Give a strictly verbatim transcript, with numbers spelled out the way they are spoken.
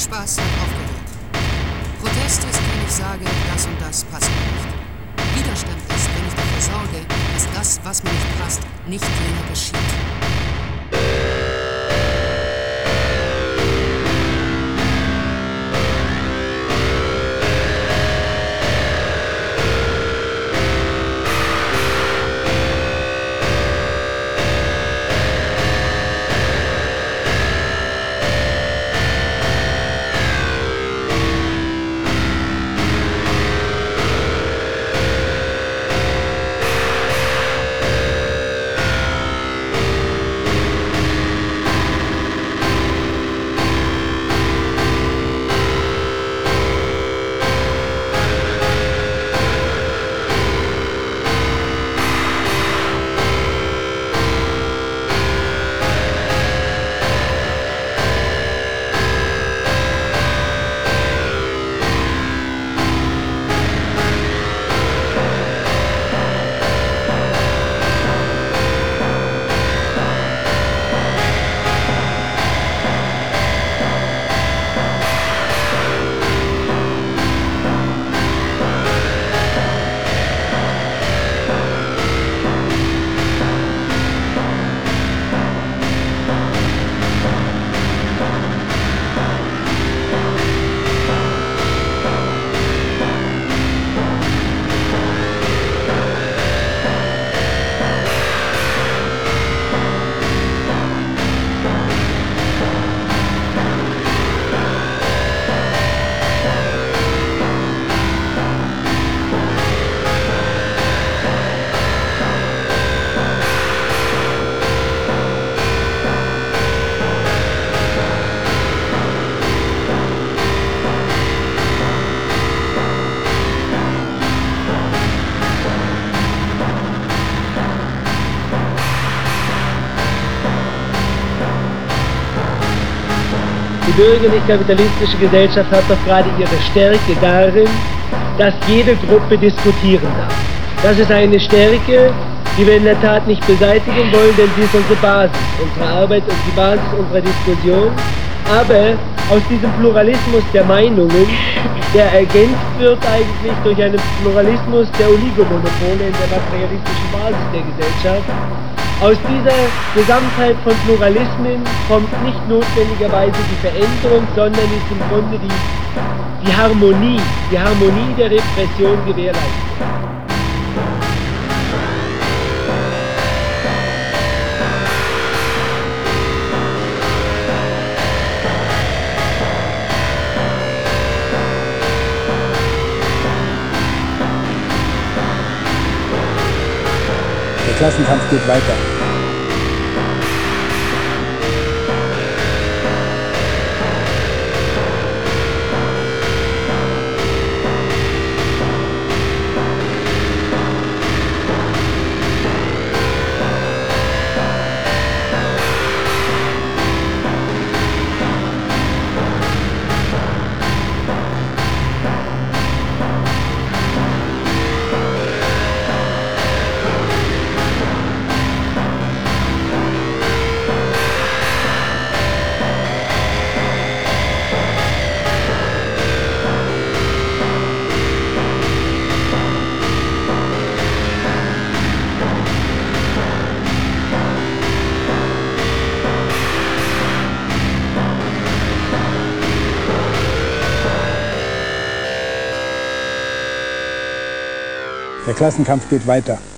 Spaß hat aufgehört. Protest ist, wenn ich sage, das und das passt mir nicht. Widerstand ist, wenn ich dafür sorge, dass das, was mir nicht passt, nicht länger geschieht. Die bürgerlich-kapitalistische Gesellschaft hat doch gerade ihre Stärke darin, dass jede Gruppe diskutieren darf. Das ist eine Stärke, die wir in der Tat nicht beseitigen wollen, denn sie ist unsere Basis, unsere Arbeit und die Basis unserer Diskussion. Aber aus diesem Pluralismus der Meinungen, der ergänzt wird eigentlich durch einen Pluralismus der Oligomonopole in der materialistischen Basis der Gesellschaft, aus dieser Gesamtheit von Pluralismen kommt nicht notwendigerweise die Veränderung, sondern ist im Grunde die, die Harmonie, die Harmonie der Repression gewährleistet. Der Klassenkampf geht weiter. Der Klassenkampf geht weiter.